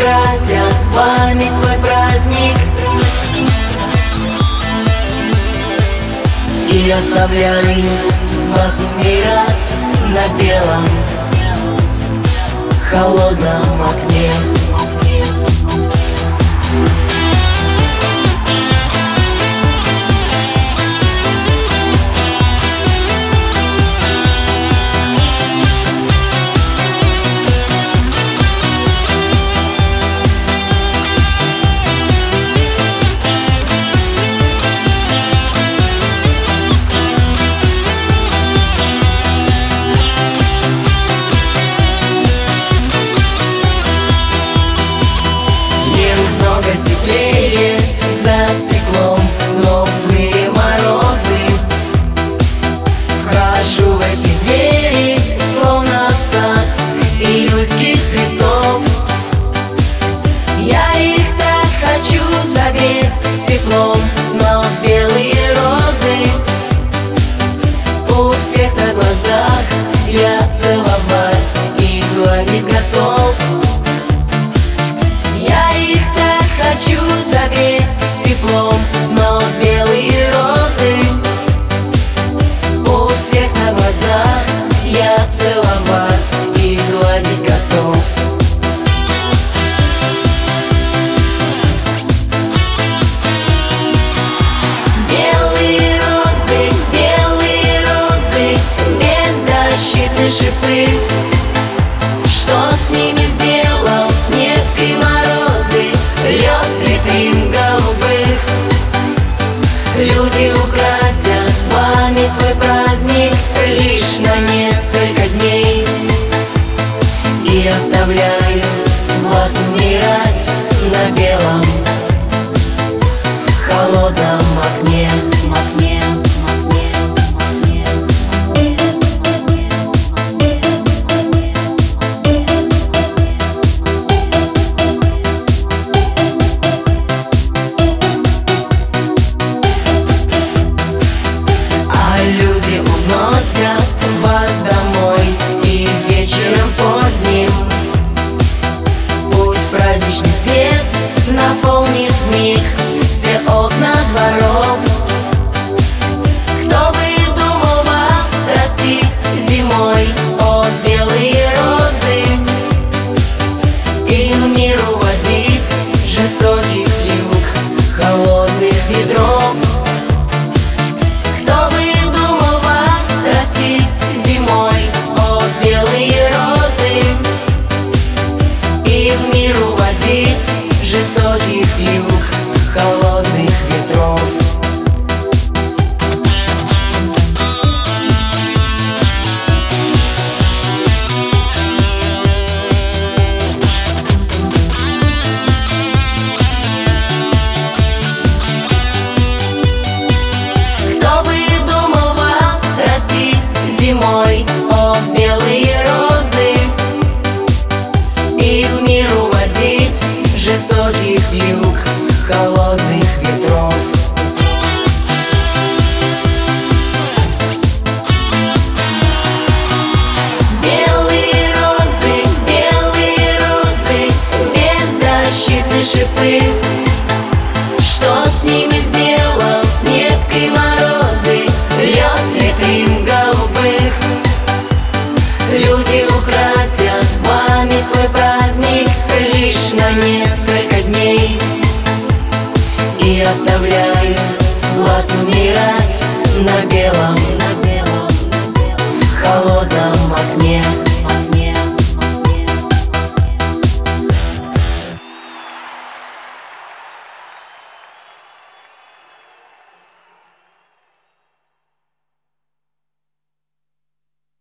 украсят вами свой праздник и оставляют вас умирать на белом холодном окне. Теплее за стеклом, но в злые морозы вхожу в эти двери, словно в сад июльских цветов. Я их так хочу согреть теплом, но белые розы у всех на глазах я целовать и гладить готов. Хочу согреть теплом, но белые розы у всех на глазах я целовать и гладить готов. Белые розы, беззащитные шипы. Что с ними сделал снег и морозы? Лед витрин голубых. Люди украсят вами свой праздник лишь на несколько дней и оставляют вас умирать на белом холодном окне. Уносят вас домой и вечером поздним пусть праздничный свет наполнит вмиг все окна дворов. Кто бы думал вас растить зимой, о белые розы, и в мир уводить жестоких юг холодных ветров. Зимой, о белые розы, и в мир уводить жестоких юг холодных ветров. Зимой, о белые розы, и в мир уводить жестоких юг холодных ветров. Белые розы, беззащитные шипы. Что с ними сделал снег и морозы? Лед витрин голубых. Люди украсят вами свой праздник лишь на несколько дней и оставляют вас умирать на белом холодном окне.